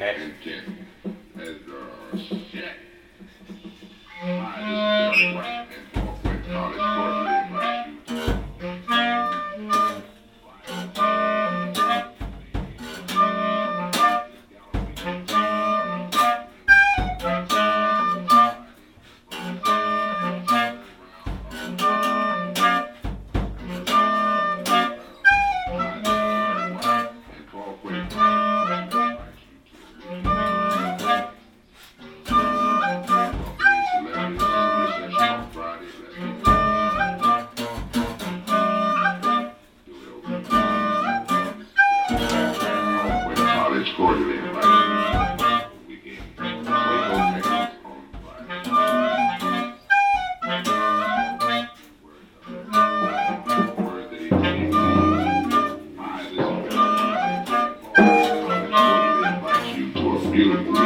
and 10. As, shit. Hi, this is Barry White, and Northwest College cordially invites you to cordially invite you weekend. Waco, Texas, word that he came. Hi, this is Barry. Cordially invite you to a beautiful